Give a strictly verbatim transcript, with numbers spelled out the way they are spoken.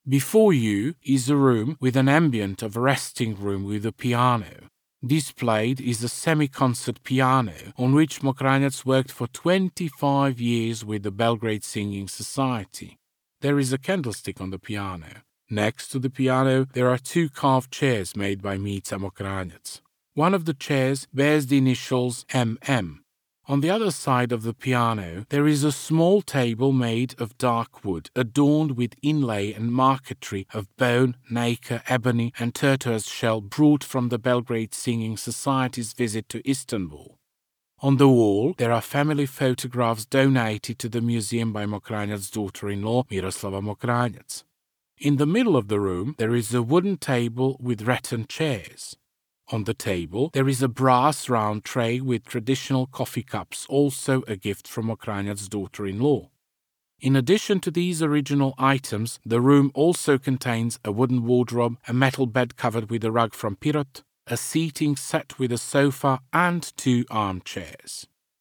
Before you is a room with an ambient of a resting room with a piano. Displayed is a semi-concert piano on which Mokranjac worked for twenty-five years with the Belgrade Singing Society. There is a candlestick on the piano. Next to the piano, there are two carved chairs made by Mica Mokranjac. One of the chairs bears the initials M M. On the other side of the piano, there is a small table made of dark wood, adorned with inlay and marquetry of bone, nacre, ebony, and tortoise shell brought from the Belgrade Singing Society's visit to Istanbul. On the wall, there are family photographs donated to the museum by Mokranjac's daughter-in-law, Miroslava Mokranjac. In the middle of the room, there is a wooden table with rattan chairs. On the table, there is a brass round tray with traditional coffee cups, also a gift from Mokranjac's daughter-in-law. In addition to these original items, the room also contains a wooden wardrobe, a metal bed covered with a rug from Pirot, a seating set with a sofa, and two armchairs.